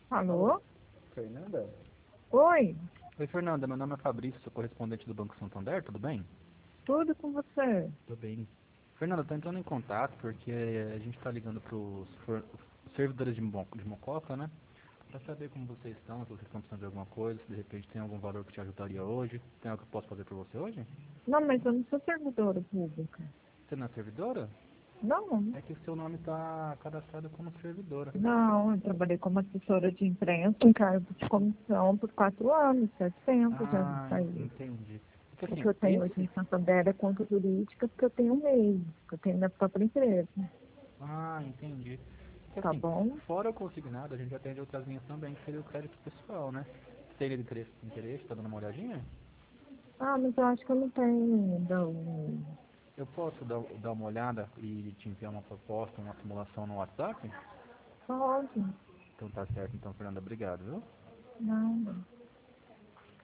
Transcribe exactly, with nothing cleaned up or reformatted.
Alô? Alô? Fernanda? Oi, Oi, Fernanda. Meu nome é Fabrício, sou correspondente do Banco Santander, tudo bem? tudo com você? Tudo bem. Fernanda, estou entrando em contato porque a gente está ligando para os servidores de, Mo- de Mococa, né? Para saber como vocês estão, se vocês estão precisando de alguma coisa, se de repente tem algum valor que te ajudaria hoje. Tem algo que eu posso fazer por você hoje? Não, mas eu não sou servidora pública. Você não é servidora? Não, É que o seu nome está cadastrado como servidora. não, eu trabalhei como assessora de imprensa em cargo de comissão por quatro anos, faz tempo já Ah, saí. entendi. Porque O assim, que eu tenho hoje esse... em Santander é conta jurídica, porque eu tenho um MEI, que eu tenho minha própria empresa, Ah, entendi. Porque tá assim, bom? fora o consignado, a gente atende outras linhas também, que seria o crédito pessoal, né? Teria interesse, interesse, tá dando uma olhadinha? Ah, mas eu acho que eu não tenho ainda um... Eu posso dar, dar uma olhada e te enviar uma proposta, uma simulação no WhatsApp? Pode, Então tá certo, então, Fernanda, obrigado, viu? não.